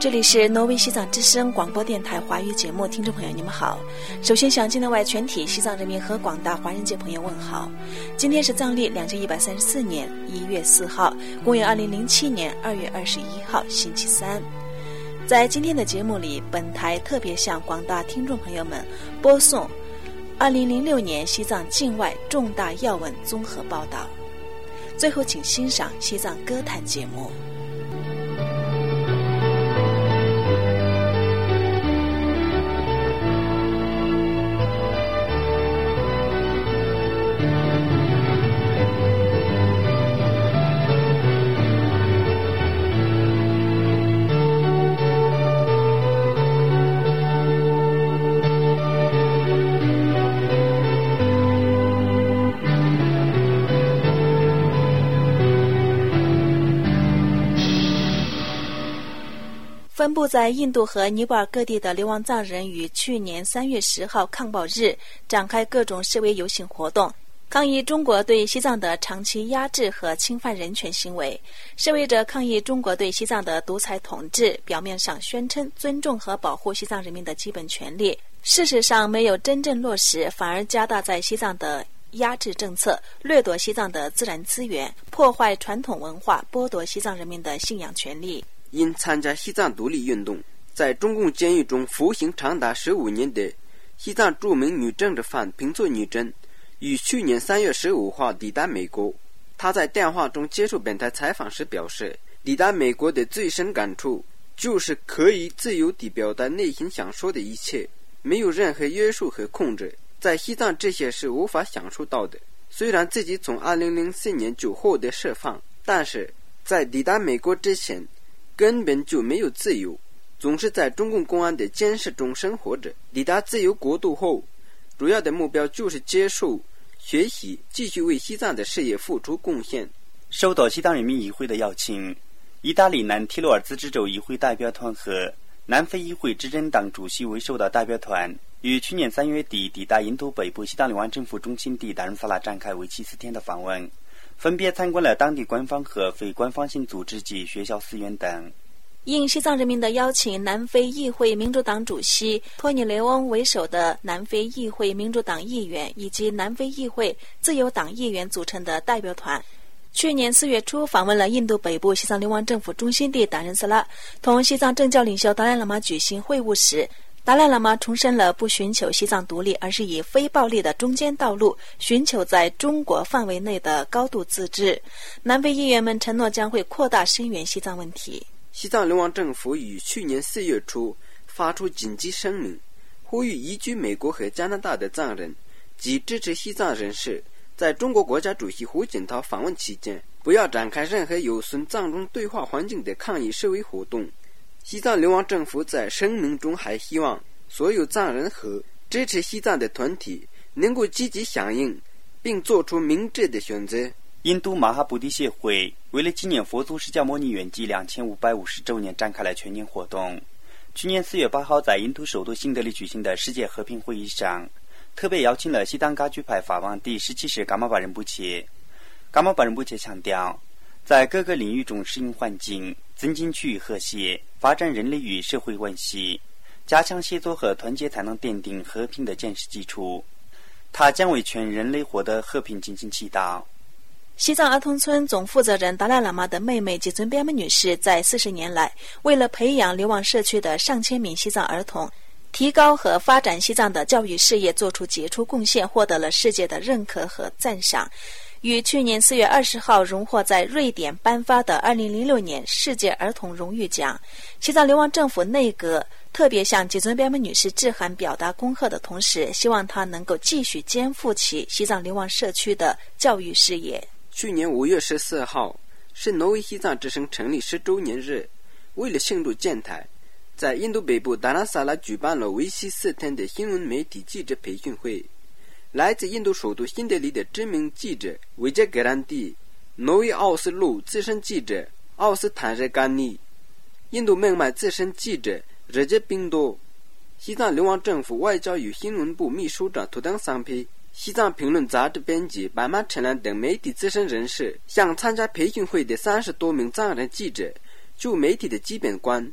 这里是挪威西藏之声广播电台华语节目，听众朋友你们好。首先向境内外全体西藏人民和广大华人界朋友问好。今天是藏历2134年1月4号，公元2007年2月21号，星期三。在今天的节目里，本台特别向广大听众朋友们播送2006年西藏境外重大要闻综合报道。最后请欣赏西藏歌坛节目。分布在印度和尼泊尔各地的流亡藏人于去年3月10号抗暴日展开各种示威游行活动，抗议中国对西藏的长期压制和侵犯人权行为。示威者抗议中国对西藏的独裁统治，表面上宣称尊重和保护西藏人民的基本权利，事实上没有真正落实，反而加大在西藏的压制政策，掠夺西藏的自然资源，破坏传统文化，剥夺西藏人民的信仰权利。 因参加西藏独立运动，在中共监狱中服刑长达15年的西藏著名女政治犯平措女真，于去年3月15号抵达美国。她在电话中接受本台采访时表示，抵达美国的最深感触就是可以自由地表达内心想说的一切，没有任何约束和控制。在西藏这些是无法享受到的。虽然自己从2004年就获得释放，但是在抵达美国之前根本就没有自由，总是在中共公安的监视中生活着。抵达自由国度后，主要的目标就是接受、学习，继续为西藏的事业付出贡献。 受到西藏人民议会的邀请，意大利南提洛尔自治州议会代表团和南非议会执政党主席为首的代表团，于去年3月底抵达印度北部西藏流亡政府中心地达仁萨拉，展开为期4天的访问，分别参观了当地官方和非官方性组织及学校、寺院等。 应西藏人民的邀请，南非议会民主党主席托尼·雷翁为首的南非议会民主党议员以及南非议会自由党议员组成的代表团，去年4月初访问了印度北部西藏流亡政府中心地达仁萨拉，同西藏政教领袖达赖喇嘛举行会晤时，达赖喇嘛重申了不寻求西藏独立，而是以非暴力的中间道路寻求在中国范围内的高度自治。南非议员们承诺将会扩大声援西藏问题。 西藏流亡政府于去年4月初发出紧急声明，呼吁移居美国和加拿大的藏人及支持西藏人士在中国国家主席胡锦涛访问期间不要展开任何有损藏中对话环境的抗议示威活动。西藏流亡政府在声明中还希望所有藏人和支持西藏的团体能够积极响应，并做出明智的选择。 印度马哈布迪协会为了纪念佛祖释迦牟尼圆寂2550周年展开了全年活动。去年4月8号在印度首都新德里举行的世界和平会议上，特别邀请了西藏噶举派法王第17世噶玛巴仁波切。噶玛巴仁波切强调，在各个领域中适应环境，增进区域和谐，发展人类与社会关系，加强协作和团结，才能奠定和平的坚实基础。他将为全人类获得和平进行祈祷。 西藏儿童村总负责人达赖喇嘛的妹妹吉尊边们女士在40年来，为了培养流亡社区的上千名西藏儿童，提高和发展西藏的教育事业做出杰出贡献，获得了世界的认可和赞赏。于去年4月20号荣获在瑞典颁发的2006年世界儿童荣誉奖。西藏流亡政府内阁特别向吉尊边们女士致函，表达恭贺的同时，希望她能够继续肩负起西藏流亡社区的教育事业。 去年5月14号是挪威西藏之声成立10周年日，为了庆祝建台，在印度北部达纳萨拉举办了为期4天的新闻媒体记者培训会。来自印度首都新德里的知名记者维杰格兰蒂、挪威奥斯陆资深记者奥斯坦热甘尼、印度孟买资深记者热杰宾多、西藏流亡政府外交与新闻部秘书长图登桑皮、西藏评论杂志编辑白马陈兰等媒体资深人士，向参加培训会的30多名藏人记者就媒体的基本观、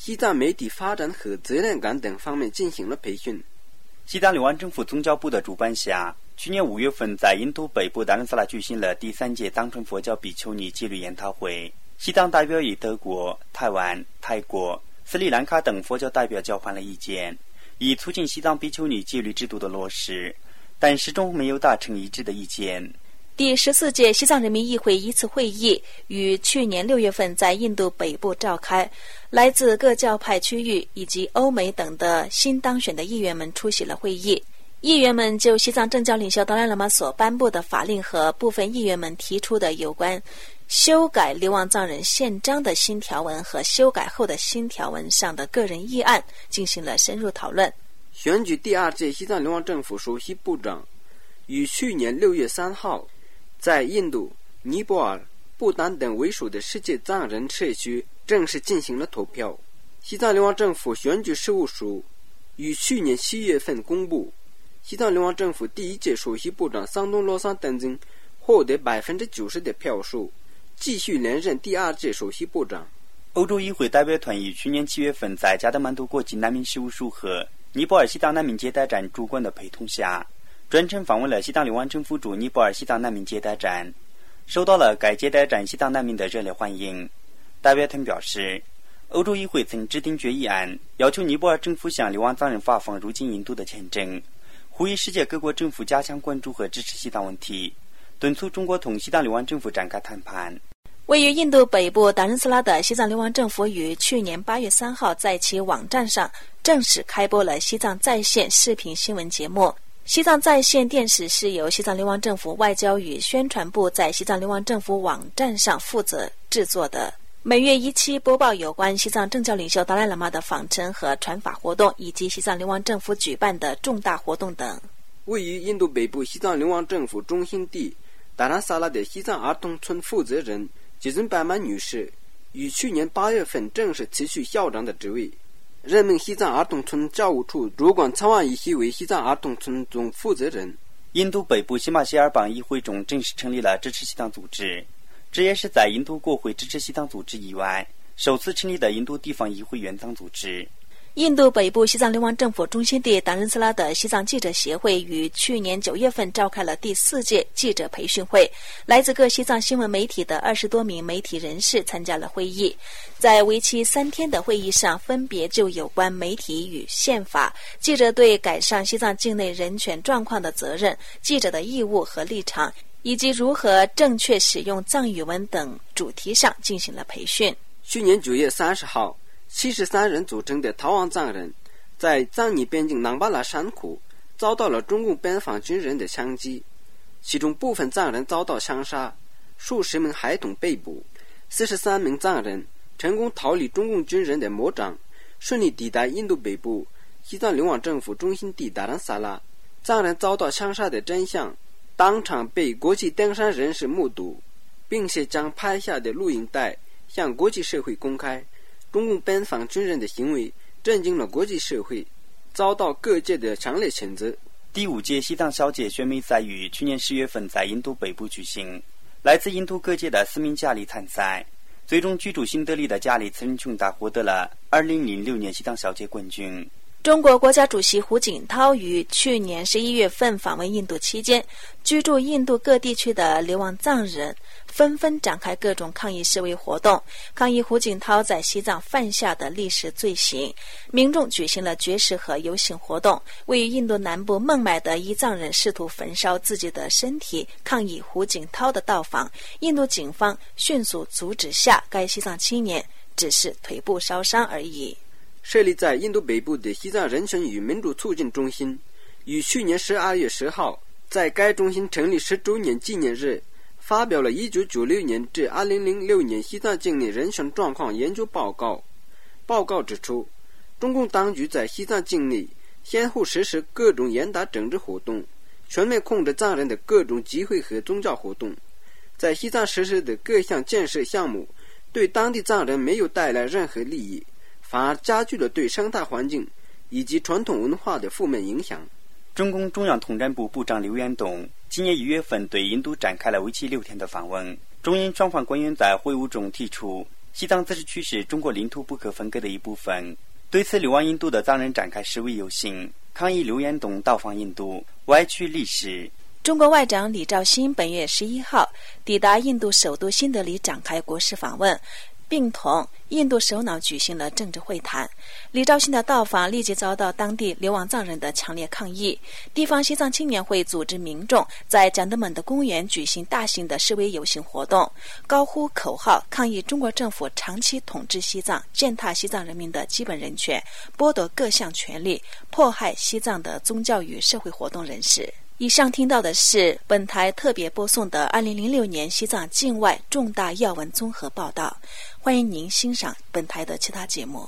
西藏媒体发展和责任感等方面进行了培训。 西藏流亡政府宗教部的主办下，去年5月份在印度北部达兰萨拉举行了第3届藏传佛教比丘尼纪律研讨会。西藏代表与德国、台湾、泰国、斯里兰卡等佛教代表交换了意见，以促进西藏比丘尼纪律制度的落实，但始终没有达成一致的意见。 第14届西藏人民议会一次会议于去年6月份在印度北部召开，来自各教派区域以及欧美等的新当选的议员们出席了会议。议员们就西藏政教领袖达赖喇嘛所颁布的法令和部分议员们提出的有关修改流亡藏人宪章的新条文和修改后的新条文上的个人议案进行了深入讨论。 选举第2届西藏流亡政府首席部长于去年6月3号在印度、尼泊尔、不丹等为首的世界藏人社区正式进行了投票。西藏流亡政府选举事务署于去年7月份公布，西藏流亡政府第1届首席部长桑东罗桑登曾获得 90% 的票数，继续连任第2届首席部长。 欧洲议会代表团于去年7月份在加德满都国际难民事务署和尼泊尔西藏难民接待站主管的陪同下，专程访问了西藏流亡政府驻尼泊尔西藏难民接待站，受到了该接待站西藏难民的热烈欢迎。代表团表示，欧洲议会曾制定决议案，要求尼泊尔政府向流亡藏人发放入境印度的签证，呼吁世界各国政府加强关注和支持西藏问题，敦促中国同西藏流亡政府展开谈判。 位于印度北部达仁斯拉的西藏流亡政府于去年8月3号在其网站上正式开播了西藏在线视频新闻节目。西藏在线电视是由西藏流亡政府外交与宣传部在西藏流亡政府网站上负责制作的，每月1期播报有关西藏政教领袖达赖喇嘛的访程和传法活动，以及西藏流亡政府举办的重大活动等。 位于印度北部西藏流亡政府中心地达兰萨拉的西藏儿童村负责人吉尊白曼女士于去年8月份正式辞去校长的职位，任命西藏儿童村教务处主管曹万一希为西藏儿童村总负责人。 印度北部西马歇尔邦议会中正式成立了支持西藏组织，这也是在印度国会支持西藏组织以外首次成立的印度地方议会援藏组织。 印度北部西藏流亡政府中心地达仁斯拉的西藏记者协会于去年9月份召开了第4届记者培训会，来自各西藏新闻媒体的20多名媒体人士参加了会议。在为期3天的会议上，分别就有关媒体与宪法、记者对改善西藏境内人权状况的责任、记者的义务和立场，以及如何正确使用藏语文等主题上进行了培训。 去年9月30号73人组成的逃亡藏人在藏尼边境囊巴拉山谷遭到了中共边防军人的枪击，其中部分藏人遭到枪杀，数十名孩童被捕，43名藏人成功逃离中共军人的魔掌，顺利抵达印度北部西藏流亡政府中心地达兰萨拉。藏人遭到枪杀的真相当场被国际登山人士目睹，并且将拍下的录影带向国际社会公开。中共边防军人的行为震惊了国际社会，遭到各界的强烈谴责。 第5届西藏小姐选美赛于去年10月份在印度北部举行，来自印度各界的4名佳丽参赛，最终居住新德里的佳丽次仁琼达获得了2006年西藏小姐冠军。 中国国家主席胡锦涛于去年11月份访问印度期间，居住印度各地区的流亡藏人纷纷展开各种抗议示威活动，抗议胡锦涛在西藏犯下的历史罪行。民众举行了绝食和游行活动。位于印度南部孟买的彝藏人试图焚烧自己的身体，抗议胡锦涛的到访。印度警方迅速阻止下，该西藏青年只是腿部烧伤而已。 设立在印度北部的西藏人权与民主促进中心于去年12月10号在该中心成立10周年纪念日发表了1996年至2006年西藏境内人权状况研究报告。报告指出，中共当局在西藏境内先后实施各种严打政治活动，全面控制藏人的各种集会和宗教活动，在西藏实施的各项建设项目对当地藏人没有带来任何利益，反而加剧了对生态环境以及传统文化的负面影响。 中共中央统战部部长刘元栋今年1月份对印度展开了为期6天的访问。中印双方官员在会晤中提出， 西藏自治区是中国领土不可分割的一部分。对此，流亡印度的藏人展开示威游行，抗议刘延东到访印度，歪曲历史。 中国外长李肇星本月11号抵达印度首都新德里，展开国事访问，并同印度首脑举行了政治会谈。李肇星的到访立即遭到当地流亡藏人的强烈抗议，地方西藏青年会组织民众在蒋德门的公园举行大型的示威游行活动，高呼口号，抗议中国政府长期统治西藏，践踏西藏人民的基本人权，剥夺各项权利，迫害西藏的宗教与社会活动人士。以上听到的是本台特别播送的2006年西藏境外重大要闻综合报道，欢迎您欣赏本台的其他节目。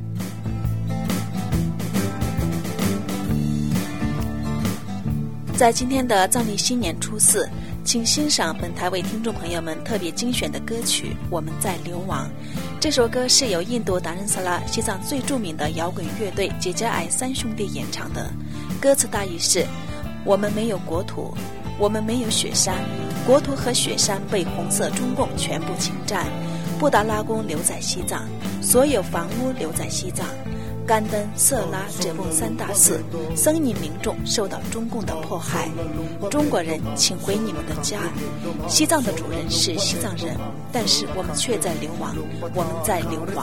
在今天的藏历新年初4，请欣赏本台为听众朋友们特别精选的歌曲《我们在流亡》。这首歌是由印度达仁萨拉西藏最著名的摇滚乐队杰加艾三兄弟演唱的，歌词大意是：我们没有国土，我们没有雪山，国土和雪山被红色中共全部侵占，布达拉宫留在西藏，所有房屋留在西藏，甘登、色拉、哲蚌3大寺，僧尼民众受到中共的迫害。中国人，请回你们的家。西藏的主人是西藏人，但是我们却在流亡，我们在流亡。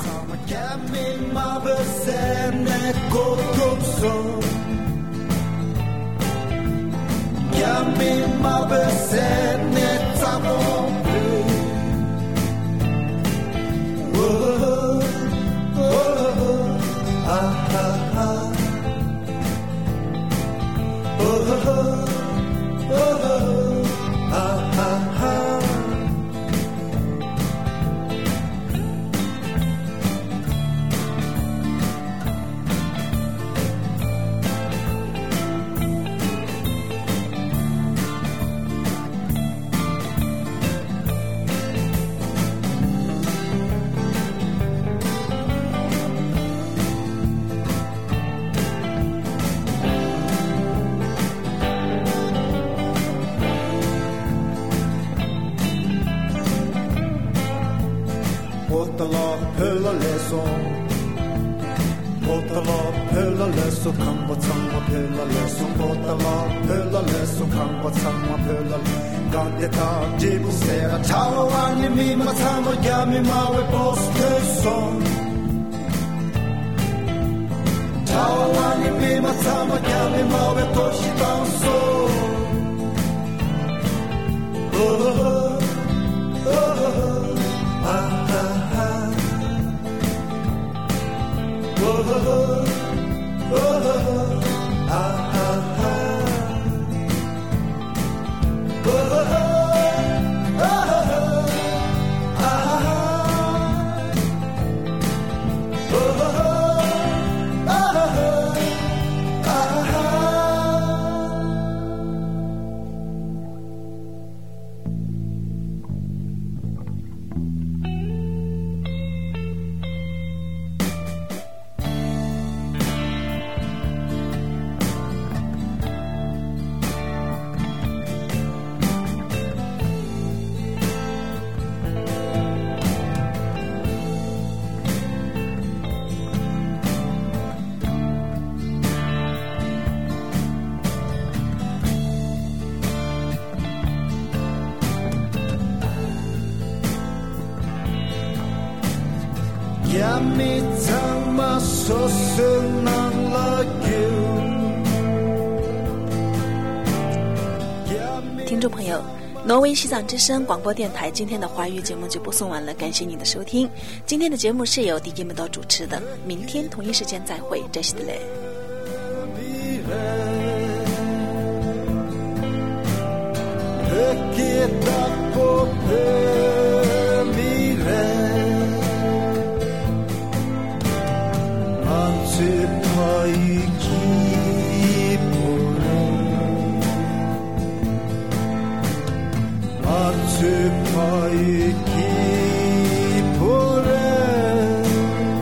听众朋友，挪威西藏之声广播电台今天的华语节目就播送完了，感谢您的收听。今天的节目是由迪吉木多主持的，明天同一时间再会，这是的嘞。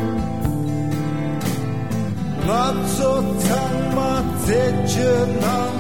Not so time, my